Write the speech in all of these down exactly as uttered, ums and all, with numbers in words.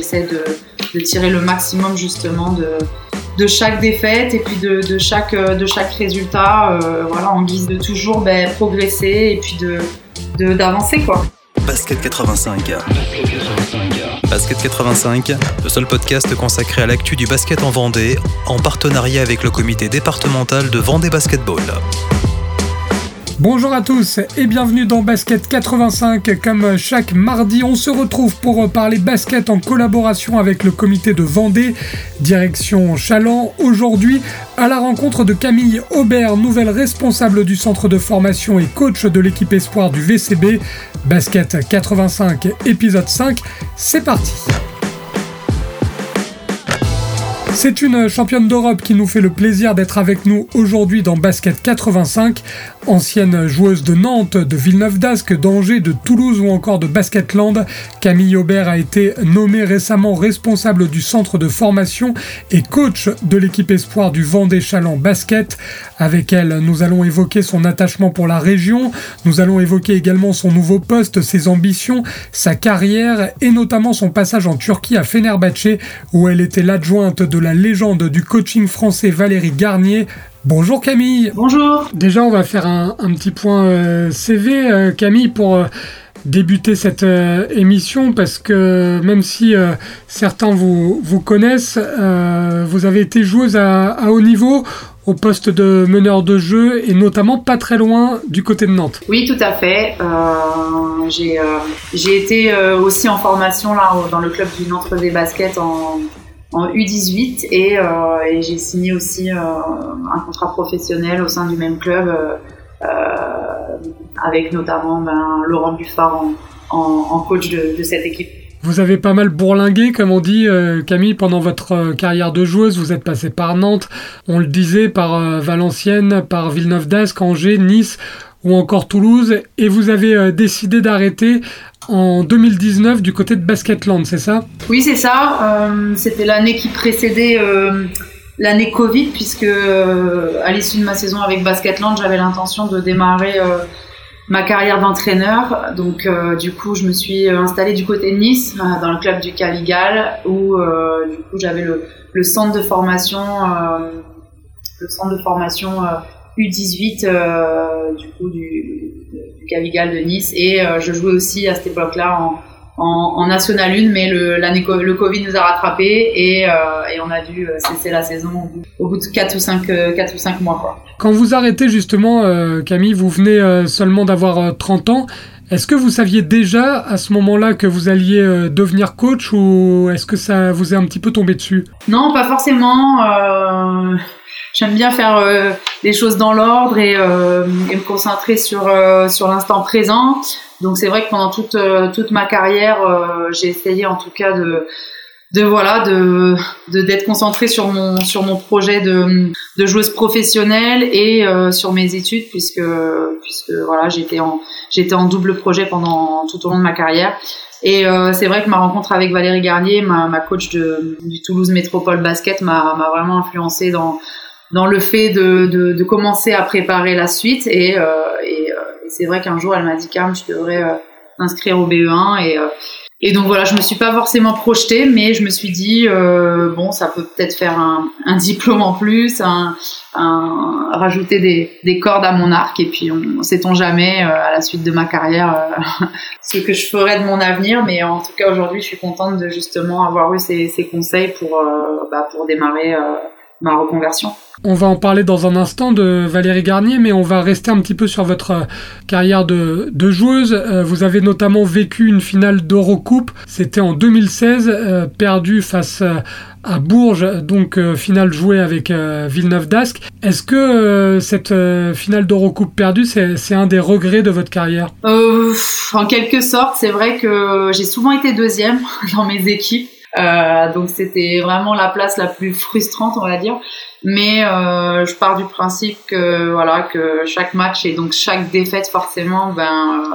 j'essaie de, de tirer le maximum justement de, de chaque défaite et puis de, de, chaque, de chaque résultat, euh, voilà, en guise de toujours ben, progresser et puis de, de, d'avancer, quoi. Basket quatre-vingt-cinq. Basket quatre-vingt-cinq, le seul podcast consacré à l'actu du basket en Vendée, en partenariat avec le comité départemental de Vendée Basketball. Bonjour à tous et bienvenue dans Basket quatre-vingt-cinq. Comme chaque mardi, on se retrouve pour parler basket en collaboration avec le comité de Vendée, direction Chaland. Aujourd'hui, à la rencontre de Camille Aubert, nouvelle responsable du centre de formation et coach de l'équipe espoir du V C B. Basket quatre-vingt-cinq, épisode cinq, c'est parti. C'est une championne d'Europe qui nous fait le plaisir d'être avec nous aujourd'hui dans Basket quatre-vingt-cinq. Ancienne joueuse de Nantes, de Villeneuve-d'Ascq, d'Angers, de Toulouse ou encore de Basketland, Camille Aubert a été nommée récemment responsable du centre de formation et coach de l'équipe espoir du Vendée Chaland Basket. Avec elle, nous allons évoquer son attachement pour la région, nous allons évoquer également son nouveau poste, ses ambitions, sa carrière et notamment son passage en Turquie à Fenerbahçe où elle était l'adjointe de la légende du coaching français Valérie Garnier. Bonjour Camille. Bonjour. Déjà, on va faire un, un petit point euh, C V, euh, Camille, pour euh, débuter cette euh, émission, parce que même si euh, certains vous, vous connaissent, euh, vous avez été joueuse à, à haut niveau, au poste de meneur de jeu, et notamment pas très loin du côté de Nantes. Oui, tout à fait. Euh, j'ai, euh, j'ai été euh, aussi en formation là, dans le club du Nantes Vendée Basket en... en U dix-huit et, euh, et j'ai signé aussi euh, un contrat professionnel au sein du même club euh, euh, avec notamment ben, Laurent Buffard en, en, en coach de, de cette équipe. Vous avez pas mal bourlingué, comme on dit, euh, Camille, pendant votre euh, carrière de joueuse. Vous êtes passé par Nantes, on le disait, par euh, Valenciennes, par Villeneuve-d'Ascq, Angers, Nice ou encore Toulouse, et vous avez euh, décidé d'arrêter en deux mille dix-neuf du côté de Basketland, c'est ça ? Oui, c'est ça. Euh, c'était l'année qui précédait euh, l'année Covid, puisque euh, à l'issue de ma saison avec Basketland, j'avais l'intention de démarrer euh, ma carrière d'entraîneur. Donc, euh, du coup, je me suis installée du côté de Nice, euh, dans le club du Caligal, où euh, du coup, j'avais le, le centre de formation, euh, le centre de formation euh, U dix-huit euh, du coup du, du Caligal de Nice, et euh, je jouais aussi à cette époque-là en, en, en National un, mais le, l'année, le Covid nous a rattrapés et, euh, et on a dû cesser la saison au bout, au bout de quatre ou cinq mois. Quoi. Quand vous arrêtez justement, euh, Camille, vous venez euh, seulement d'avoir euh, trente ans. Est-ce que vous saviez déjà à ce moment-là que vous alliez euh, devenir coach, ou est-ce que ça vous est un petit peu tombé dessus ? Non, pas forcément. Euh... J'aime bien faire euh, les choses dans l'ordre et, euh, et me concentrer sur euh, sur l'instant présent. Donc c'est vrai que pendant toute euh, toute ma carrière, euh, j'ai essayé en tout cas de de voilà de, de d'être concentrée sur mon sur mon projet de de joueuse professionnelle et euh, sur mes études, puisque puisque voilà j'étais en j'étais en double projet pendant tout au long de ma carrière. Et euh, c'est vrai que ma rencontre avec Valérie Garnier, ma ma coach de du Toulouse Métropole Basket, m'a m'a vraiment influencée dans dans le fait de, de, de commencer à préparer la suite. Et, euh, et, euh, et c'est vrai qu'un jour, elle m'a dit « Cam, tu devrais euh, t'inscrire au B E un ». Et, euh, et donc voilà, je me suis pas forcément projetée, mais je me suis dit euh, « Bon, ça peut peut-être faire un, un diplôme en plus, un, un, rajouter des, des cordes à mon arc. » Et puis, on sait-on jamais, euh, à la suite de ma carrière, euh, ce que je ferais de mon avenir. Mais en tout cas, aujourd'hui, je suis contente de justement avoir eu ces, ces conseils pour, euh, bah, pour démarrer euh, ma reconversion. On va en parler dans un instant de Valérie Garnier, mais on va rester un petit peu sur votre carrière de, de joueuse. Euh, vous avez notamment vécu une finale d'Eurocoupe, c'était en deux mille seize, euh, perdue face euh, à Bourges, donc euh, finale jouée avec euh, Villeneuve-d'Ascq. Est-ce que euh, cette euh, finale d'Eurocoupe perdue, c'est, c'est un des regrets de votre carrière ? euh, En quelque sorte, c'est vrai que j'ai souvent été deuxième dans mes équipes. Euh, donc c'était vraiment la place la plus frustrante, on va dire. Mais euh, je pars du principe que voilà que chaque match et donc chaque défaite forcément ben euh,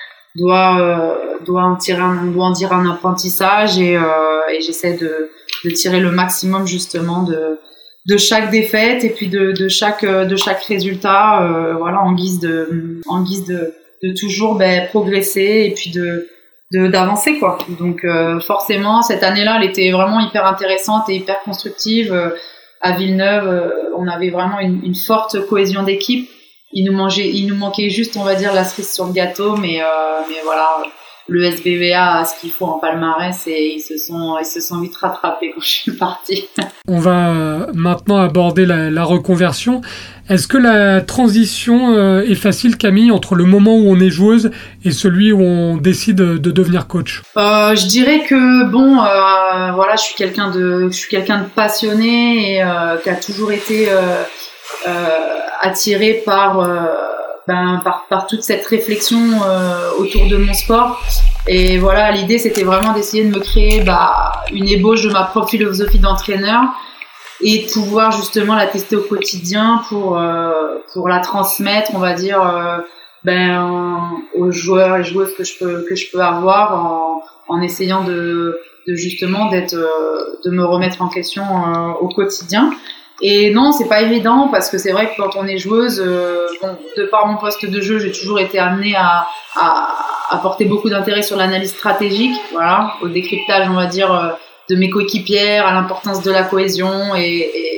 doit euh, doit en tirer un, doit en dire un apprentissage, et, euh, et j'essaie de de tirer le maximum justement de de chaque défaite et puis de de chaque de chaque résultat, euh, voilà, en guise de en guise de de toujours ben progresser et puis de de d'avancer quoi. Donc euh, forcément cette année-là, elle était vraiment hyper intéressante et hyper constructive. Euh, à Villeneuve, euh, on avait vraiment une, une forte cohésion d'équipe. Il nous mangeait, il nous manquait juste, on va dire, la cerise sur le gâteau, mais euh, mais voilà, le S B V A a ce qu'il faut en palmarès et ils se sont ils se sont vite rattrapés quand je suis partie. On va maintenant aborder la, la reconversion. Est-ce que la transition euh, est facile, Camille, entre le moment où on est joueuse et celui où on décide de devenir coach ? euh, Je dirais que bon, euh, voilà, je suis quelqu'un de, je suis quelqu'un de passionné et euh, qui a toujours été euh, euh, attiré par, euh, ben, par par toute cette réflexion euh, autour de mon sport. Et voilà, l'idée c'était vraiment d'essayer de me créer bah, une ébauche de ma propre philosophie d'entraîneur. Et de pouvoir justement la tester au quotidien pour euh, pour la transmettre, on va dire, euh, ben aux joueurs et joueuses que je peux que je peux avoir en en essayant de de justement d'être euh, de me remettre en question euh, au quotidien. Et non, c'est pas évident parce que c'est vrai que quand on est joueuse, euh, bon, de par mon poste de jeu, j'ai toujours été amenée à à, à porter beaucoup d'intérêt sur l'analyse stratégique, voilà, au décryptage, on va dire. Euh, de mes coéquipières, à l'importance de la cohésion et,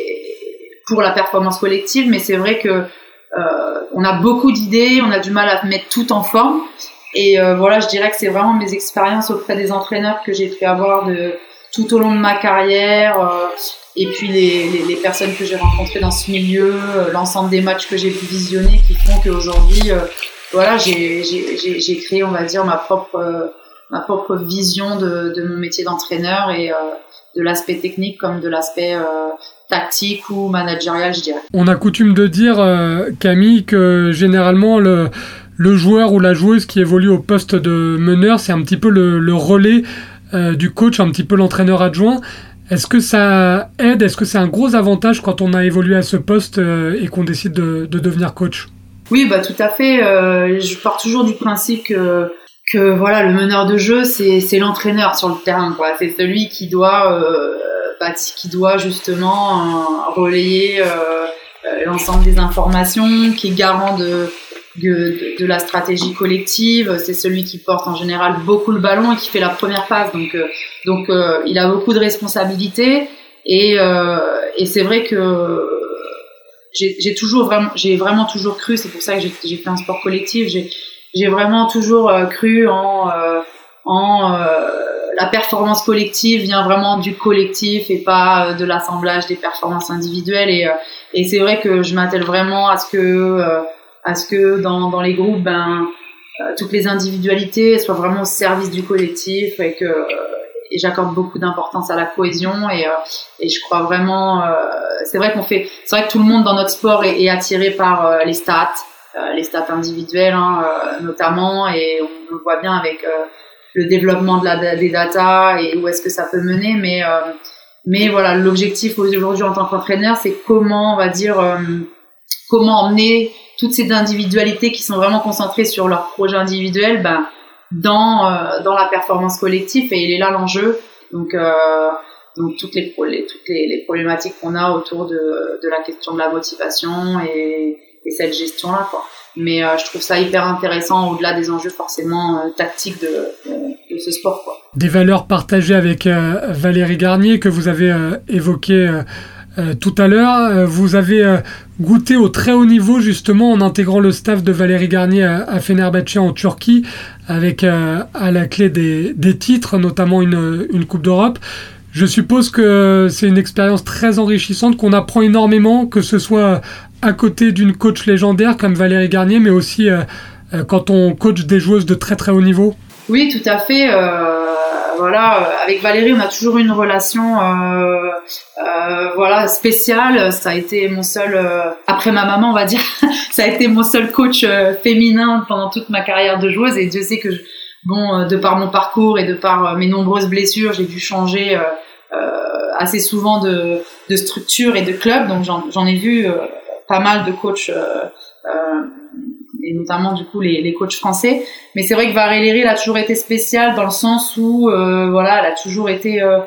et pour la performance collective. Mais c'est vrai que euh, on a beaucoup d'idées, on a du mal à mettre tout en forme. Et euh, voilà, je dirais que c'est vraiment mes expériences auprès des entraîneurs que j'ai pu avoir de tout au long de ma carrière, euh, et puis les, les, les personnes que j'ai rencontrées dans ce milieu, euh, l'ensemble des matchs que j'ai pu visionner, qui font qu'aujourd'hui, euh, voilà, j'ai, j'ai, j'ai, j'ai créé, on va dire, ma propre euh, ma propre vision de, de mon métier d'entraîneur et euh, de l'aspect technique comme de l'aspect euh, tactique ou managérial, je dirais. On a coutume de dire, euh, Camille, que généralement le, le joueur ou la joueuse qui évolue au poste de meneur, c'est un petit peu le, le relais euh, du coach, un petit peu l'entraîneur adjoint. Est-ce que ça aide ? Est-ce que c'est un gros avantage quand on a évolué à ce poste euh, et qu'on décide de, de devenir coach ? Oui, bah tout à fait. Euh, je pars toujours du principe que que voilà, le meneur de jeu, c'est c'est l'entraîneur sur le terrain, quoi. C'est celui qui doit euh, bah, qui doit justement euh, relayer euh, l'ensemble des informations, qui est garant de de, de la stratégie collective. C'est celui qui porte en général beaucoup le ballon et qui fait la première passe. Donc euh, donc euh, il a beaucoup de responsabilités et euh, et c'est vrai que j'ai j'ai toujours vraiment j'ai vraiment toujours cru. C'est pour ça que j'ai j'ai fait un sport collectif. J'ai J'ai vraiment toujours euh, cru en, euh, en euh, la performance collective vient vraiment du collectif et pas euh, de l'assemblage des performances individuelles. Et, euh, et c'est vrai que je m'attelle vraiment à ce que, euh, à ce que dans, dans les groupes, ben, euh, toutes les individualités soient vraiment au service du collectif et que euh, et j'accorde beaucoup d'importance à la cohésion. Et, euh, et je crois vraiment, euh, c'est vrai qu'on fait, c'est vrai que tout le monde dans notre sport est, est attiré par euh, les stats. Euh, les stats individuelles hein, euh, notamment, et on le voit bien avec euh, le développement de la, des data et où est-ce que ça peut mener, mais euh, mais voilà, l'objectif aujourd'hui en tant qu'entraîneur, c'est comment on va dire euh, comment emmener toutes ces individualités qui sont vraiment concentrées sur leur projet individuel ben, dans euh, dans la performance collective, et il est là l'enjeu. Donc euh, donc toutes les, les toutes les, les problématiques qu'on a autour de de la question de la motivation et et cette gestion-là, quoi. Mais euh, je trouve ça hyper intéressant au-delà des enjeux forcément euh, tactiques de, de, de ce sport, quoi. Des valeurs partagées avec euh, Valérie Garnier que vous avez euh, évoquées euh, euh, tout à l'heure. Euh, vous avez euh, goûté au très haut niveau justement en intégrant le staff de Valérie Garnier à, à Fenerbahçe en Turquie avec euh, à la clé des, des titres, notamment une, une Coupe d'Europe. Je suppose que c'est une expérience très enrichissante, qu'on apprend énormément, que ce soit à côté d'une coach légendaire comme Valérie Garnier, mais aussi euh, euh, quand on coach des joueuses de très très haut niveau. Oui, tout à fait. Euh, voilà, avec Valérie, on a toujours eu une relation, euh, euh, voilà, spéciale. Ça a été mon seul, euh, après ma maman, on va dire, ça a été mon seul coach euh, féminin pendant toute ma carrière de joueuse. Et Dieu sait que, je, bon, de par mon parcours et de par mes nombreuses blessures, j'ai dû changer euh, euh, assez souvent de, de structure et de club. Donc j'en, j'en ai vu euh, pas mal de coachs. Euh, euh, et notamment du coup les, les coachs français, mais c'est vrai que Valérie elle a toujours été spéciale dans le sens où euh, voilà, elle a toujours été euh,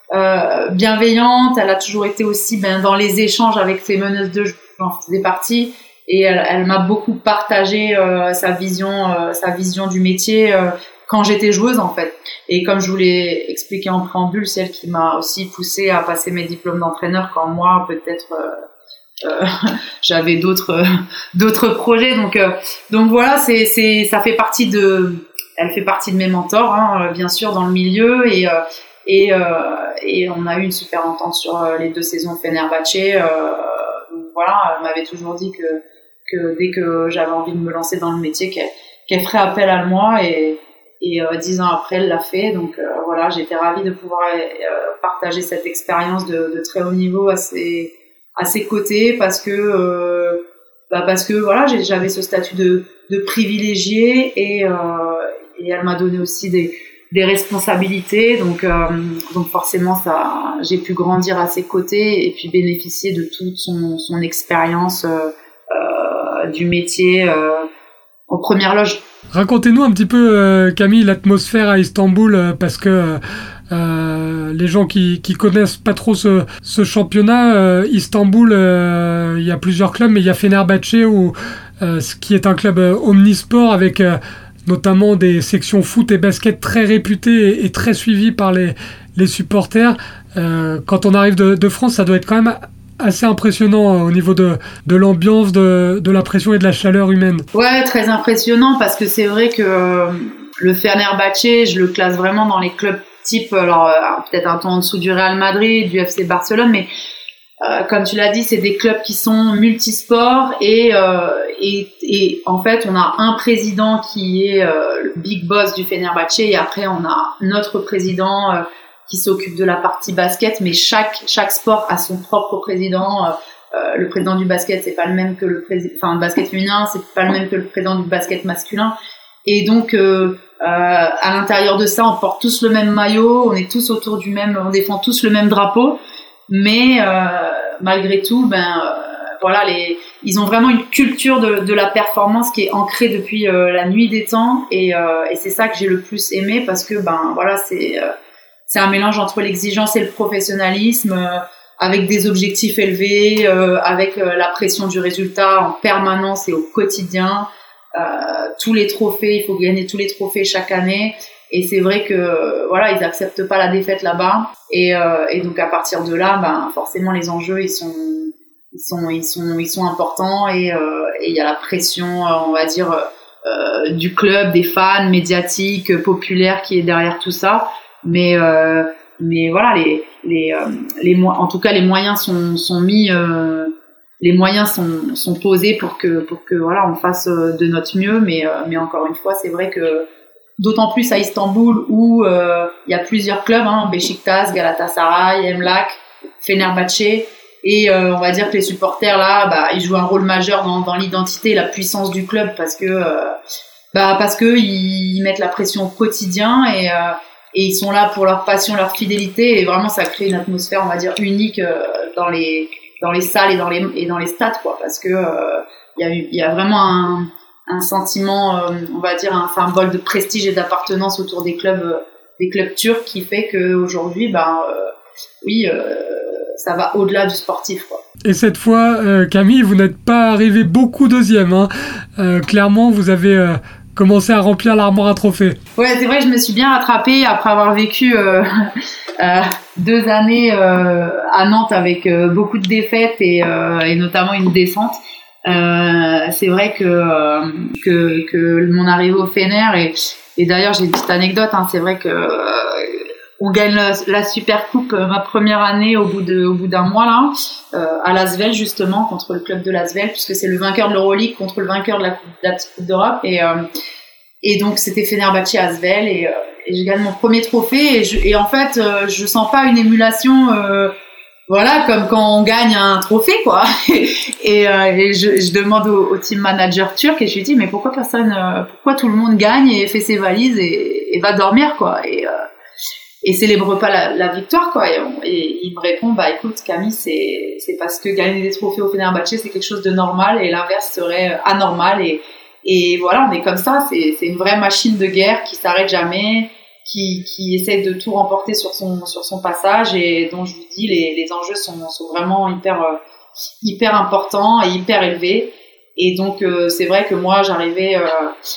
euh, bienveillante, elle a toujours été aussi ben dans les échanges avec ses meneuses de jeu, j'en faisais partie, et elle, elle m'a beaucoup partagé euh, sa vision euh, sa vision du métier, euh, quand j'étais joueuse en fait. Et comme je vous l'ai expliqué en préambule, celle qui m'a aussi poussée à passer mes diplômes d'entraîneur quand moi peut-être euh, euh, j'avais d'autres euh, d'autres projets. Donc euh, donc voilà, c'est c'est ça fait partie de elle fait partie de mes mentors, hein, bien sûr, dans le milieu, et, euh, et, euh, et on a eu une super entente sur euh, les deux saisons de Fenerbahçe. Euh, donc voilà, elle m'avait toujours dit que, que dès que j'avais envie de me lancer dans le métier, qu'elle, qu'elle ferait appel à moi, et, et euh, dix ans après, elle l'a fait. Donc euh, voilà, j'étais ravie de pouvoir euh, partager cette expérience de, de très haut niveau à ses, à ses côtés, parce que, euh, bah parce que voilà, j'avais ce statut de, de privilégié, et euh, et elle m'a donné aussi des, des responsabilités, donc, euh, donc forcément ça, j'ai pu grandir à ses côtés et puis bénéficier de toute son, son expérience euh, euh, du métier euh, en première loge. Racontez-nous un petit peu, euh, Camille, l'atmosphère à Istanbul, euh, parce que euh, les gens qui qui connaissent pas trop ce, ce championnat, euh, Istanbul, euh, il y a plusieurs clubs, mais il y a Fenerbahçe, où, euh, qui est un club euh, omnisport avec... Euh, notamment des sections foot et basket très réputées et très suivies par les, les supporters. Euh, quand on arrive de, de France, ça doit être quand même assez impressionnant au niveau de, de l'ambiance, de, de la pression et de la chaleur humaine. Ouais, très impressionnant, parce que c'est vrai que euh, le Fenerbahçe, je le classe vraiment dans les clubs type, alors euh, peut-être un peu en dessous du Real Madrid, du F C Barcelone, mais Euh, comme tu l'as dit, c'est des clubs qui sont multisports, et, euh, et, et en fait, on a un président qui est euh, le big boss du Fenerbahçe, et après, on a notre président euh, qui s'occupe de la partie basket, mais chaque, chaque sport a son propre président. Euh, euh, le président du basket, c'est pas le même que le président, enfin, le basket féminin, c'est pas le même que le président du basket masculin. Et donc, euh, euh, à l'intérieur de ça, on porte tous le même maillot, on est tous autour du même, on défend tous le même drapeau. Mais euh, malgré tout, ben euh, voilà, les, ils ont vraiment une culture de, de la performance qui est ancrée depuis euh, la nuit des temps, et, euh, et c'est ça que j'ai le plus aimé, parce que ben voilà, c'est euh, c'est un mélange entre l'exigence et le professionnalisme, euh, avec des objectifs élevés, euh, avec euh, la pression du résultat en permanence et au quotidien. Euh, tous les trophées, il faut gagner tous les trophées chaque année. Et c'est vrai que voilà, ils acceptent pas la défaite là-bas, et, euh, et donc à partir de là, ben forcément les enjeux ils sont ils sont ils sont ils sont importants, et euh, et il y a la pression, on va dire euh, du club, des fans, médiatiques, populaires, qui est derrière tout ça. Mais euh, mais voilà, les les euh, les en tout cas les moyens sont sont mis euh, les moyens sont sont posés pour que pour que voilà, on fasse de notre mieux. Mais euh, mais encore une fois, c'est vrai que d'autant plus à Istanbul, où il euh, y a plusieurs clubs, hein, Beşiktaş, Galatasaray, Emlak, Fenerbahçe, et euh, on va dire que les supporters là, bah, ils jouent un rôle majeur dans, dans l'identité et la puissance du club, parce que euh, bah, parce que ils mettent la pression au quotidien, et euh, et ils sont là pour leur passion, leur fidélité, et vraiment ça crée une atmosphère, on va dire, unique euh, dans les dans les salles et dans les et dans les stades, quoi, parce que il euh, y a il y a vraiment un un sentiment, euh, on va dire un symbole de prestige et d'appartenance autour des clubs, euh, des clubs turcs, qui fait que aujourd'hui, ben euh, oui, euh, ça va au-delà du sportif, quoi. Et cette fois, euh, Camille, vous n'êtes pas arrivé beaucoup deuxième, hein. Euh, clairement, vous avez euh, commencé à remplir l'armoire à trophées. Ouais, c'est vrai, je me suis bien rattrapée après avoir vécu euh, euh, deux années euh, à Nantes avec euh, beaucoup de défaites, et, euh, et notamment une descente. Euh, c'est vrai que, euh, que que mon arrivée au Fener, et, et d'ailleurs j'ai une petite anecdote, hein, c'est vrai que euh, on gagne la, la Super Coupe euh, ma première année au bout de au bout d'un mois là, euh, à Lasvel, justement, contre le club de Lasvel, puisque c'est le vainqueur de l'Euroleague contre le vainqueur de la, coupe, de la petite Coupe d'Europe, et euh, et donc c'était Fenerbahçe Asvel, et, euh, et je gagne mon premier trophée, et, je, et en fait euh, je sens pas une émulation, euh, voilà, comme quand on gagne un trophée, quoi. Et, euh, et je, je demande au, au team manager turc, et je lui dis, mais pourquoi personne, euh, pourquoi tout le monde gagne et fait ses valises et, et va dormir, quoi, et, euh, et célèbre pas la, la victoire, quoi. Et, on, et il me répond, bah écoute Camille, c'est c'est parce que gagner des trophées au Fenerbahçe c'est quelque chose de normal, et l'inverse serait anormal, et et voilà, on est comme ça. C'est c'est une vraie machine de guerre qui s'arrête jamais, qui qui essaie de tout remporter sur son sur son passage, et dont je vous dis les les enjeux sont sont vraiment hyper euh, hyper importants et hyper élevés. Et donc euh, c'est vrai que moi j'arrivais euh,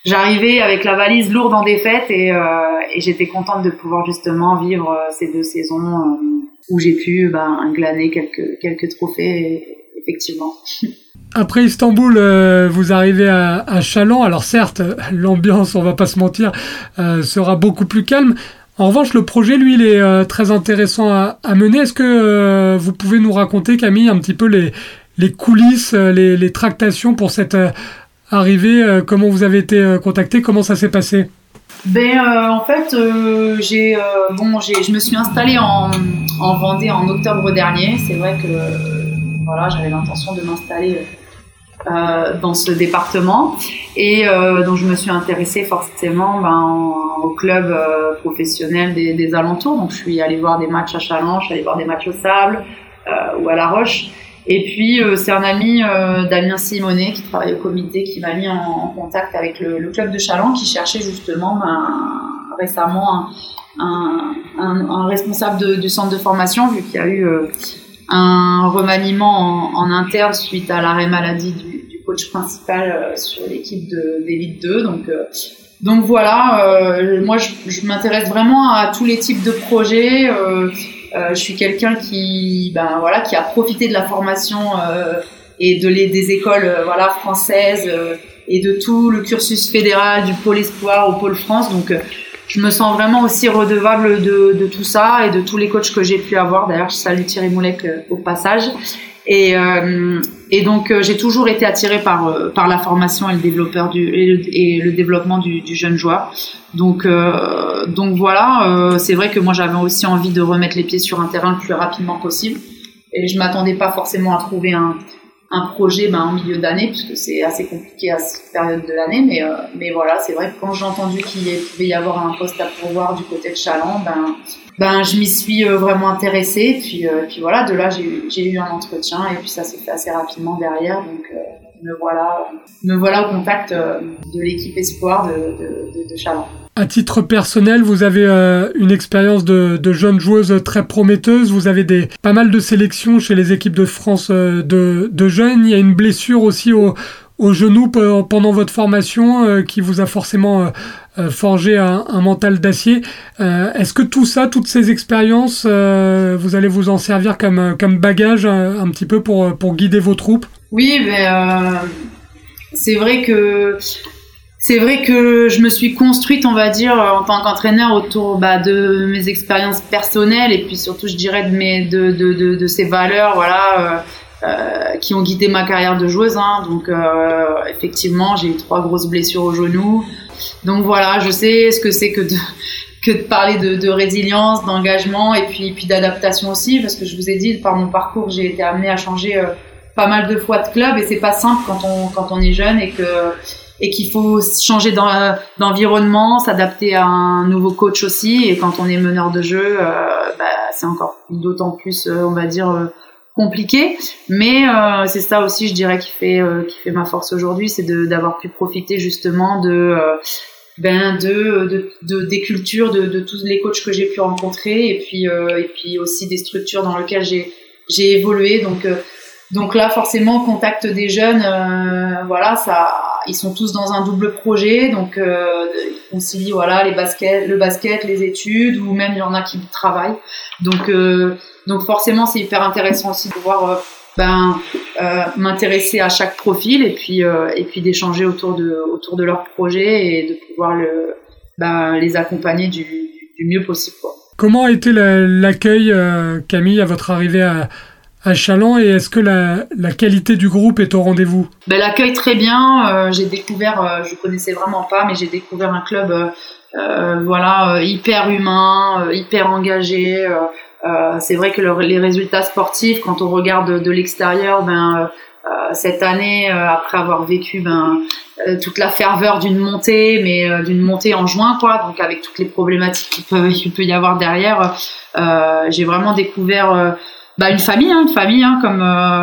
j'arrivais avec la valise lourde en défaite et, euh, et j'étais contente de pouvoir justement vivre euh, ces deux saisons euh, où j'ai pu ben, glaner quelques, quelques trophées, et, effectivement. Après Istanbul, euh, vous arrivez à, à Challans. Alors certes, l'ambiance, on va pas se mentir, euh, sera beaucoup plus calme. En revanche, le projet, lui, il est euh, très intéressant à, à mener. Est-ce que euh, vous pouvez nous raconter, Camille, un petit peu les, les coulisses, les, les tractations pour cette euh, arrivée, euh, comment vous avez été euh, contacté, comment ça s'est passé? Ben euh, en fait, euh, j'ai euh, bon, j'ai, je me suis installée en, en Vendée en octobre dernier. C'est vrai que euh, voilà, j'avais l'intention de m'installer euh, dans ce département et euh, donc je me suis intéressée forcément ben, au club euh, professionnel des, des alentours. Donc je suis allée voir des matchs à Challans, je suis allée voir des matchs au Sable euh, ou à La Roche. Et puis euh, c'est un ami euh, Damien Simonet qui travaille au comité qui m'a mis en, en contact avec le, le club de Challans qui cherchait justement ben, récemment un, un, un, un responsable de, du centre de formation vu qu'il y a eu euh, un remaniement en, en interne suite à l'arrêt maladie du, du coach principal euh, sur l'équipe de, d'élite deux. Donc, euh, donc voilà, euh, moi je, je m'intéresse vraiment à tous les types de projets. Euh, euh, je suis quelqu'un qui, ben voilà, qui a profité de la formation euh, et de les, des écoles euh, voilà françaises euh, et de tout le cursus fédéral du pôle espoir au pôle France. Donc euh, je me sens vraiment aussi redevable de, de tout ça et de tous les coachs que j'ai pu avoir. D'ailleurs, je salue Thierry Moulec euh, au passage. Et, euh, et donc, euh, j'ai toujours été attirée par euh, par la formation et le développeur du et le, et le développement du, du jeune joueur. Donc euh, donc voilà, euh, c'est vrai que moi j'avais aussi envie de remettre les pieds sur un terrain le plus rapidement possible. Et je m'attendais pas forcément à trouver un un projet ben, en milieu d'année, puisque c'est assez compliqué à cette période de l'année, mais, euh, mais voilà, c'est vrai que quand j'ai entendu qu'il pouvait y avoir un poste à pourvoir du côté de Challans, ben, ben, je m'y suis euh, vraiment intéressée, puis, euh, puis voilà, de là j'ai eu, j'ai eu un entretien, et puis ça s'est fait assez rapidement derrière, donc euh, me, voilà, me voilà au contact euh, de l'équipe espoir de, de, de, de Challans. À titre personnel, vous avez euh, une expérience de, de jeune joueuse très prometteuse. Vous avez des pas mal de sélections chez les équipes de France euh, de, de jeunes. Il y a une blessure aussi au, au genou p- pendant votre formation euh, qui vous a forcément euh, forgé un, un mental d'acier. Euh, est-ce que tout ça, toutes ces expériences, euh, vous allez vous en servir comme, comme bagage un, un petit peu pour, pour guider vos troupes? Oui, mais euh, c'est vrai que... C'est vrai que je me suis construite, on va dire, en tant qu'entraîneur autour bah, de mes expériences personnelles et puis surtout, je dirais, de mes de de de, de ces valeurs, voilà, euh, euh, qui ont guidé ma carrière de joueuse. Hein. Donc, euh, effectivement, j'ai eu trois grosses blessures au genou. Donc voilà, je sais ce que c'est que de que de parler de, de résilience, d'engagement et puis puis d'adaptation aussi, parce que je vous ai dit, par mon parcours, j'ai été amenée à changer euh, pas mal de fois de club et c'est pas simple quand on quand on est jeune et que et qu'il faut changer d'environnement, s'adapter à un nouveau coach aussi. Et quand on est meneur de jeu, euh, bah, c'est encore d'autant plus, euh, on va dire, euh, compliqué. Mais euh, c'est ça aussi, je dirais, qui fait euh, qui fait ma force aujourd'hui, c'est de d'avoir pu profiter justement de euh, ben de, de de des cultures de de tous les coachs que j'ai pu rencontrer et puis euh, et puis aussi des structures dans lesquelles j'ai j'ai évolué. Donc euh, donc là, forcément, contact des jeunes, euh, voilà, ça. Ils sont tous dans un double projet, donc euh, ils concilient voilà les baskets, le basket, les études, ou même il y en a qui travaillent. Donc euh, donc forcément c'est hyper intéressant aussi de pouvoir euh, ben euh, m'intéresser à chaque profil et puis euh, et puis d'échanger autour de autour de leur projet et de pouvoir le ben les accompagner du, du mieux possible, quoi. Comment a été la, l'accueil, euh, Camille, à votre arrivée à à Challans, et est-ce que la, la qualité du groupe est au rendez-vous? Ben, l'accueil très bien, euh, j'ai découvert, euh, je connaissais vraiment pas, mais j'ai découvert un club euh, euh, voilà, euh, hyper humain, euh, hyper engagé. Euh, euh, c'est vrai que le, les résultats sportifs, quand on regarde de, de l'extérieur, ben, euh, cette année, euh, après avoir vécu ben, euh, toute la ferveur d'une montée, mais euh, d'une montée en juin, quoi, donc avec toutes les problématiques qu'il peut, qu'il peut y avoir derrière, euh, j'ai vraiment découvert... Euh, Bah une famille, hein, une famille, hein, comme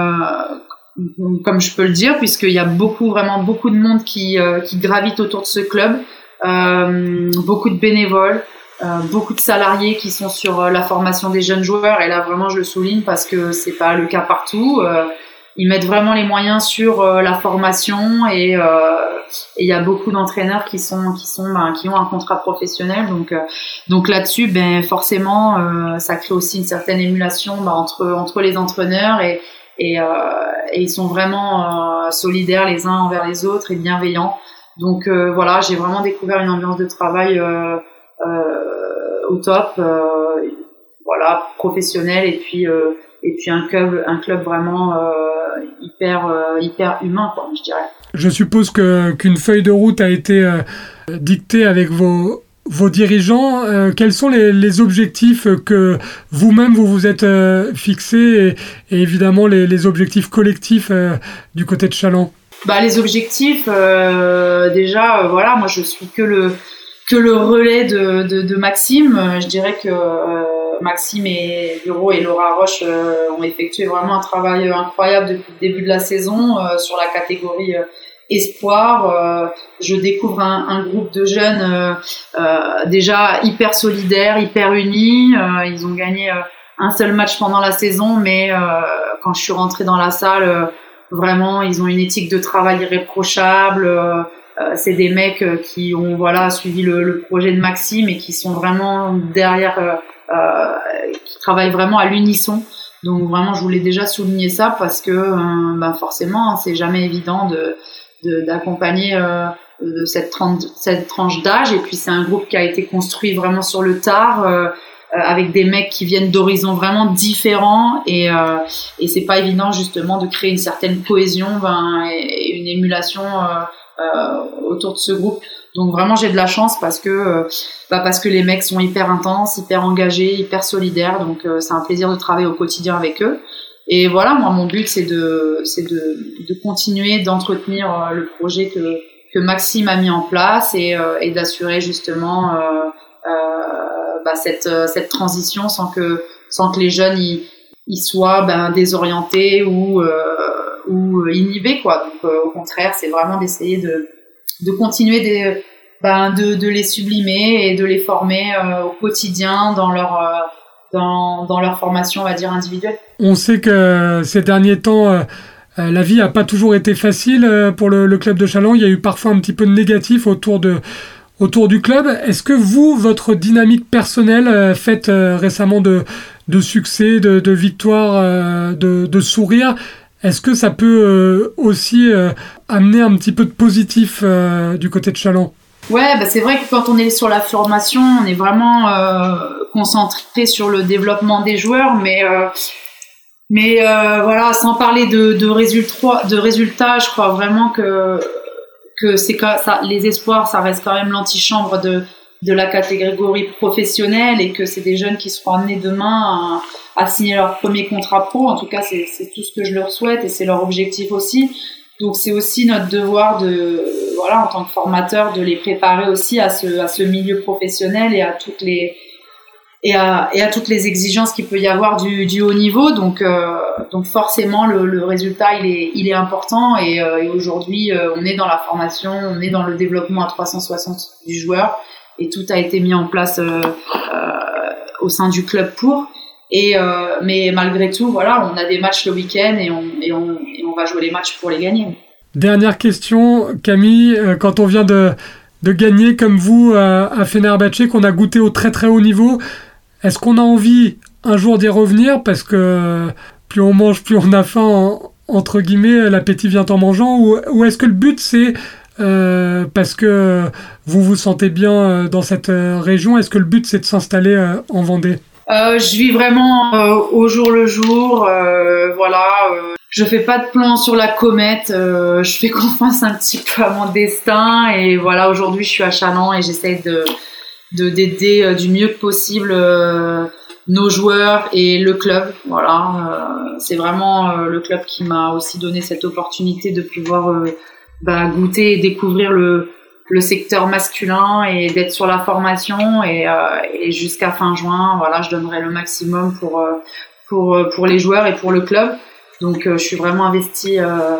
euh, comme je peux le dire, puisqu'il y a beaucoup, vraiment beaucoup de monde qui euh, qui gravite autour de ce club, euh, beaucoup de bénévoles, euh, beaucoup de salariés qui sont sur euh, la formation des jeunes joueurs. Et là, vraiment, je le souligne parce que c'est pas le cas partout. Euh, ils mettent vraiment les moyens sur euh, la formation et euh, il y a beaucoup d'entraîneurs qui sont qui sont ben, qui ont un contrat professionnel, donc euh, donc là-dessus ben forcément euh, ça crée aussi une certaine émulation ben, entre entre les entraîneurs et et, euh, et ils sont vraiment euh, solidaires les uns envers les autres et bienveillants. Donc euh, voilà, j'ai vraiment découvert une ambiance de travail euh, euh, au top, euh, voilà, professionnelle et puis euh, et puis un club un club vraiment euh, hyper euh, hyper humain quoi, je dirais. Je suppose que qu'une feuille de route a été euh, dictée avec vos vos dirigeants. Euh, quels sont les, les objectifs que vous-même vous vous êtes euh, fixés et, et évidemment les, les objectifs collectifs euh, du côté de Challans? Bah les objectifs, euh, déjà, euh, voilà, moi je suis que le que le relais de de, de Maxime. Je dirais que euh, Maxime et Bureau et Laura Roche euh, ont effectué vraiment un travail incroyable depuis le début de la saison euh, sur la catégorie euh, espoir. Euh, je découvre un, un groupe de jeunes euh, euh, déjà hyper solidaires, hyper unis. Euh, ils ont gagné euh, un seul match pendant la saison, mais euh, quand je suis rentrée dans la salle. Euh, Vraiment, ils ont une éthique de travail irréprochable. Euh, c'est des mecs qui ont voilà suivi le, le projet de Maxime et qui sont vraiment derrière, euh, euh, qui travaillent vraiment à l'unisson. Donc vraiment, je voulais déjà souligner ça parce que, euh, bah forcément, hein, c'est jamais évident de, de d'accompagner euh, de cette, trente, cette tranche d'âge. Et puis c'est un groupe qui a été construit vraiment sur le tard. Euh, avec des mecs qui viennent d'horizons vraiment différents et euh, et c'est pas évident justement de créer une certaine cohésion ben, et, et une émulation euh, euh, autour de ce groupe. Donc vraiment j'ai de la chance parce que euh, bah parce que les mecs sont hyper intenses, hyper engagés, hyper solidaires, donc euh, c'est un plaisir de travailler au quotidien avec eux. Et voilà, moi mon but c'est de c'est de de continuer d'entretenir euh, le projet que que Maxime a mis en place et euh, et d'assurer justement euh, euh, bah, cette cette transition sans que sans que les jeunes ils ils soient ben désorientés ou euh, ou inhibés quoi. Donc euh, au contraire, c'est vraiment d'essayer de de continuer des ben de de les sublimer et de les former euh, au quotidien dans leur euh, dans dans leur formation, on va dire individuelle. On sait que ces derniers temps euh, la vie a pas toujours été facile pour le, le club de Challans. Il y a eu parfois un petit peu de négatif autour de autour du club. Est-ce que vous, votre dynamique personnelle, euh, faite euh, récemment de, de succès, de, de victoires, euh, de, de sourires, est-ce que ça peut euh, aussi euh, amener un petit peu de positif euh, du côté de Challans? Ouais, bah c'est vrai que quand on est sur la formation, on est vraiment euh, concentré sur le développement des joueurs, mais euh, mais euh, voilà, sans parler de, de résultats, de résultats, je crois vraiment que que c'est que ça, les espoirs, ça reste quand même l'antichambre de de la catégorie professionnelle et que c'est des jeunes qui seront amenés demain à, à signer leur premier contrat pro. En tout cas, c'est c'est tout ce que je leur souhaite et c'est leur objectif aussi. Donc c'est aussi notre devoir de voilà en tant que formateur de les préparer aussi à ce à ce milieu professionnel et à toutes les et à et à toutes les exigences qu'il peut y avoir du du haut niveau. Donc euh, donc forcément le le résultat il est il est important et, euh, et aujourd'hui euh, on est dans la formation, on est dans le développement à trois cent soixante du joueur et tout a été mis en place euh, euh, au sein du club pour et euh, mais malgré tout voilà on a des matchs le week-end et on et on et on va jouer les matchs pour les gagner. Dernière question, Camille, quand on vient de de gagner comme vous à, à Fenerbahçe, qu'on a goûté au très très haut niveau, est-ce qu'on a envie un jour d'y revenir parce que plus on mange, plus on a faim, en, entre guillemets, l'appétit vient en mangeant, ou, ou est-ce que le but c'est euh, parce que vous vous sentez bien dans cette région, est-ce que le but c'est de s'installer euh, en Vendée? Euh, je vis vraiment euh, au jour le jour, euh, voilà. Euh, je fais pas de plan sur la comète, euh, je fais confiance un petit peu à mon destin et voilà. Aujourd'hui, je suis à Challans et j'essaie de de d'aider euh, du mieux que possible euh, nos joueurs et le club. Voilà, euh, c'est vraiment euh, le club qui m'a aussi donné cette opportunité de pouvoir euh, bah, goûter et découvrir le le secteur masculin et d'être sur la formation et, euh, et jusqu'à fin juin, voilà, je donnerai le maximum pour euh, pour pour les joueurs et pour le club. Donc euh, je suis vraiment investie euh, euh,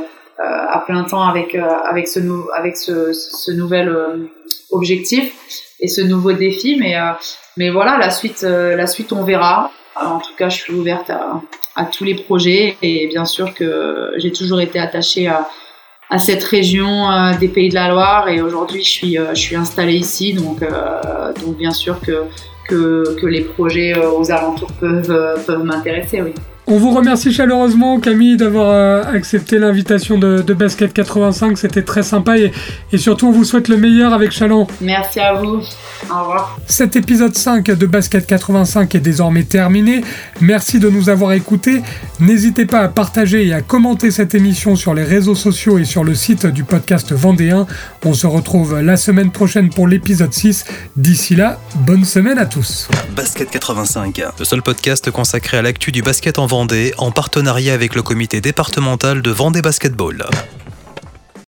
à plein temps avec euh, avec ce nou- avec ce ce nouvel euh, objectif et ce nouveau défi. Mais euh, mais voilà, la suite euh, la suite on verra. En tout cas, je suis ouverte à à tous les projets et bien sûr que j'ai toujours été attachée à à cette région euh, des Pays de la Loire et aujourd'hui je suis, euh, je suis installée ici donc, euh, donc bien sûr que, que, que les projets euh, aux alentours peuvent, euh, peuvent m'intéresser, oui. On vous remercie chaleureusement Camille d'avoir euh, accepté l'invitation de, de Basket quatre-vingt-cinq, c'était très sympa et, et surtout on vous souhaite le meilleur avec Challans. Merci à vous, au revoir. Cet épisode cinq de Basket quatre-vingt-cinq est désormais terminé, merci de nous avoir écoutés, n'hésitez pas à partager et à commenter cette émission sur les réseaux sociaux et sur le site du podcast vendéen, on se retrouve la semaine prochaine pour l'épisode six, d'ici là, bonne semaine à tous. Basket quatre-vingt-cinq, le seul podcast consacré à l'actu du basket en Vendée, en partenariat avec le comité départemental de Vendée Basketball.